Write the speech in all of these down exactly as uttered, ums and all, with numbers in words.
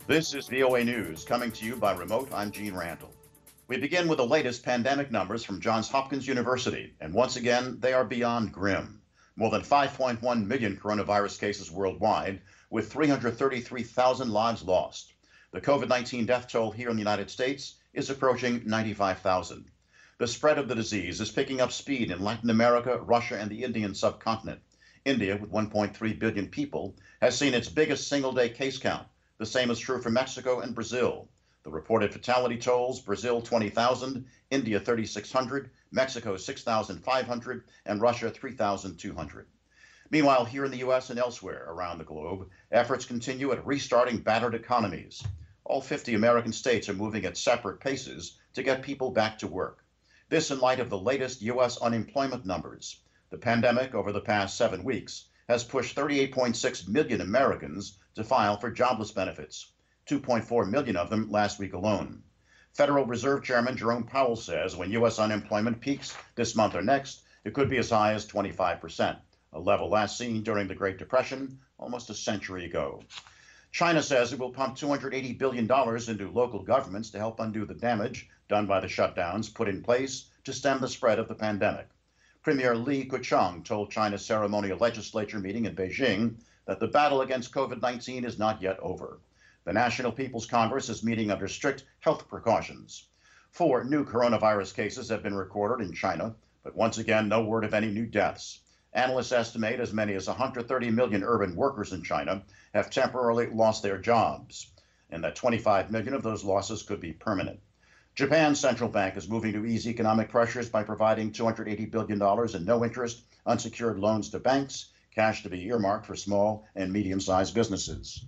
This is V O A News, coming to you by remote. I'm Gene Randall. We begin with the latest pandemic numbers from Johns Hopkins University, and once again, they are beyond grim. More than five point one million coronavirus cases worldwide, with three hundred thirty-three thousand lives lost. The COVID nineteen death toll here in the United States is approaching ninety-five thousand. The spread of the disease is picking up speed in Latin America, Russia, and the Indian subcontinent. India, with one point three billion people, has seen its biggest single-day case count. The same is true for Mexico and Brazil. The reported fatality tolls: Brazil twenty thousand, India thirty-six hundred, Mexico six thousand five hundred, and Russia three thousand two hundred. Meanwhile, here in the U S and elsewhere around the globe, efforts continue at restarting battered economies. All fifty American states are moving at separate paces to get people back to work. This in light of the latest U S unemployment numbers. The pandemic over the past seven weeks has pushed thirty-eight point six million Americans to file for jobless benefits, two point four million of them last week alone. Federal Reserve Chairman Jerome Powell says when U S unemployment peaks this month or next, it could be as high as twenty-five percent, a level last seen during the Great Depression almost a century ago. China says it will pump two hundred eighty billion dollars into local governments to help undo the damage done by the shutdowns put in place to stem the spread of the pandemic. Premier Li Keqiang told China's ceremonial legislature meeting in Beijing that the battle against COVID nineteen is not yet over. The National People's Congress is meeting under strict health precautions. Four new coronavirus cases have been recorded in China, but once again, no word of any new deaths. Analysts estimate as many as one hundred thirty million urban workers in China have temporarily lost their jobs, and that twenty-five million of those losses could be permanent. Japan's central bank is moving to ease economic pressures by providing two hundred eighty billion dollars in no-interest unsecured loans to banks, cash to be earmarked for small and medium-sized businesses.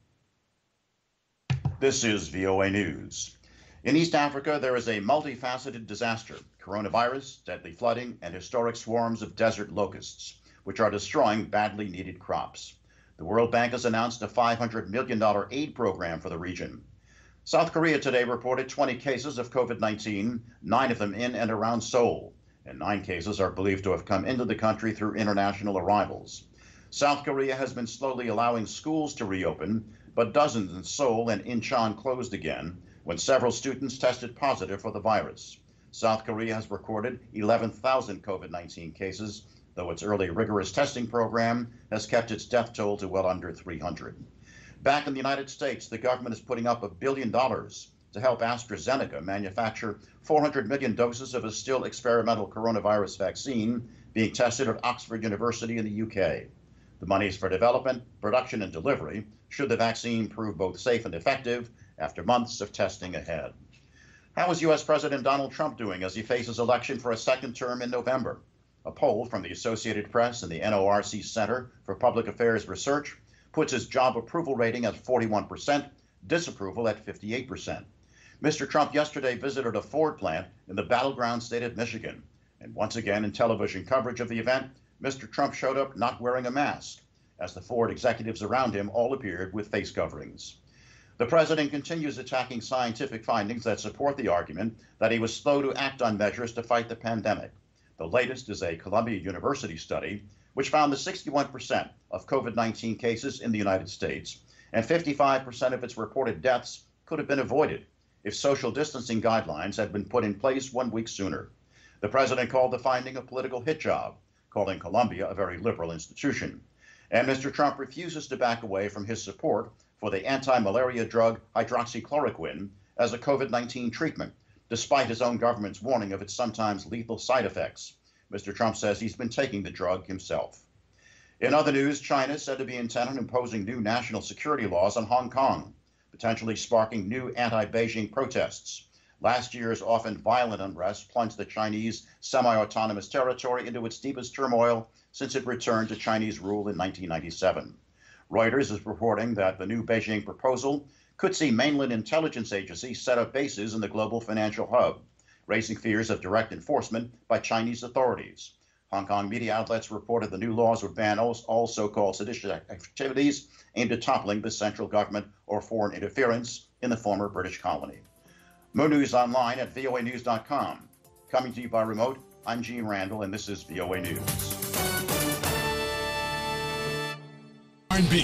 This is V O A News. In East Africa, there is a multifaceted disaster: coronavirus, deadly flooding, and historic swarms of desert locusts, which are destroying badly needed crops. The World Bank has announced a five hundred million dollars aid program for the region. South Korea today reported twenty cases of COVID nineteen, nine of them in and around Seoul, and nine cases are believed to have come into the country through international arrivals. South Korea has been slowly allowing schools to reopen, but dozens in Seoul and Incheon closed again when several students tested positive for the virus. South Korea has recorded eleven thousand COVID nineteen cases, though its early rigorous testing program has kept its death toll to well under three hundred. Back in the United States, the government is putting up a billion dollars to help AstraZeneca manufacture four hundred million doses of a still experimental coronavirus vaccine being tested at Oxford University in the U K. The money is for development, production, and delivery should the vaccine prove both safe and effective after months of testing ahead. How is U S President Donald Trump doing as he faces election for a second term in November? A poll from the Associated Press and the N O R C Center for Public Affairs Research puts his job approval rating at forty-one percent, disapproval at fifty-eight percent. Mister Trump yesterday visited a Ford plant in the battleground state of Michigan. And once again, in television coverage of the event, Mister Trump showed up not wearing a mask, as the Ford executives around him all appeared with face coverings. The president continues attacking scientific findings that support the argument that he was slow to act on measures to fight the pandemic. The latest is a Columbia University study which found that sixty-one percent of COVID nineteen cases in the United States and fifty-five percent of its reported deaths could have been avoided if social distancing guidelines had been put in place one week sooner. The president called the finding a political hit job, calling Columbia a very liberal institution. And Mister Trump refuses to back away from his support for the anti-malaria drug hydroxychloroquine as a COVID nineteen treatment, despite his own government's warning of its sometimes lethal side effects. Mister Trump says he's been taking the drug himself. In other news, China is said to be intent on imposing new national security laws on Hong Kong, potentially sparking new anti-Beijing protests. Last year's often violent unrest plunged the Chinese semi-autonomous territory into its deepest turmoil since it returned to Chinese rule in nineteen ninety-seven. Reuters is reporting that the new Beijing proposal could see mainland intelligence agencies set up bases in the global financial hub, raising fears of direct enforcement by Chinese authorities. Hong Kong media outlets reported the new laws would ban all, all so-called seditious activities aimed at toppling the central government or foreign interference in the former British colony. More news online at V O A news dot com. Coming to you by remote, I'm Gene Randall, and this is V O A News.